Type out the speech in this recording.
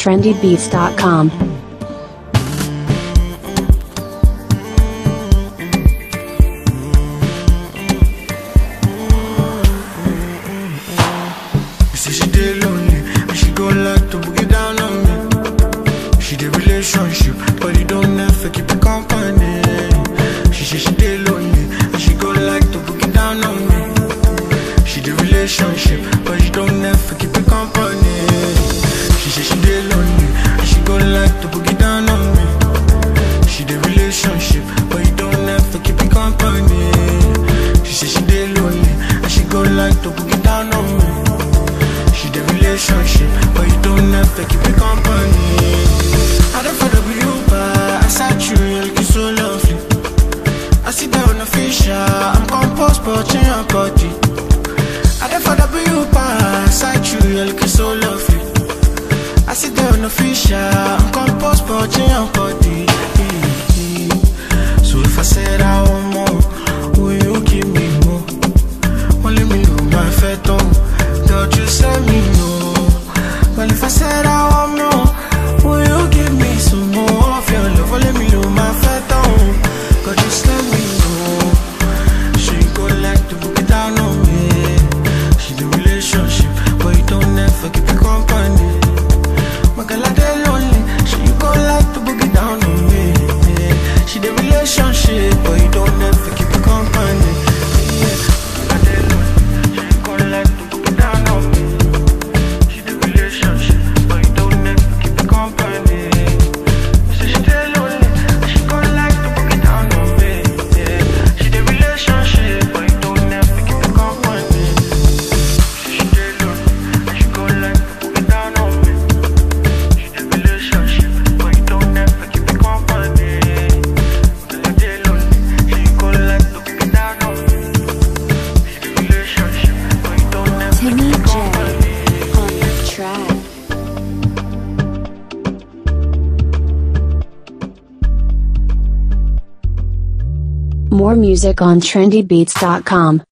trendybeats.com. She dey lonely, and she go like to boogie down on me. She dey relationship, but you don't ever keep it company. She say she dey lonely, and she go like to boogie down on me. She dey relationship, but you don't ever keep it company. She say she dey lonely, and she go like to boogie down on me. She dey relationship, but you don't ever keep it company. She say she dey lonely, and she go like to boogie down on me. The relationship, but you don't have to keep it company. I don't follow you, but I saw you, you looking so lovely. I sit down on a fisher, I'm composed, but in your body. I don't follow you, but I saw you, you looking so lovely. I sit down on a fisher, I'm composed, but in your body. So if I said I want more, will you give me more? Won't let me know my phantom. Don't you send me no. Well, if I said I want more, will you give me some more of your love? Or let me know my phantom. God, just let me know. She go like to book it down on me. She the relationship, but you don't ever keep it company. My girl, I dey lonely. She go like to book it down on me. She the relationship, but you don't ever keep it company. I dey lonely. She go like to book it down on me. She the relationship, but you don't ever keep it company. So she dey lonely. She go like to book it down on me. She the relationship, but you don't ever keep it company. She dey lonely. She go like to book it down on me. She the relationship, but you don't ever keep it company. She dey lonely. She go like to book it down on me. She the relationship, but you don't ever keep Timmy it J company. on the track. More music on trendybeats.com.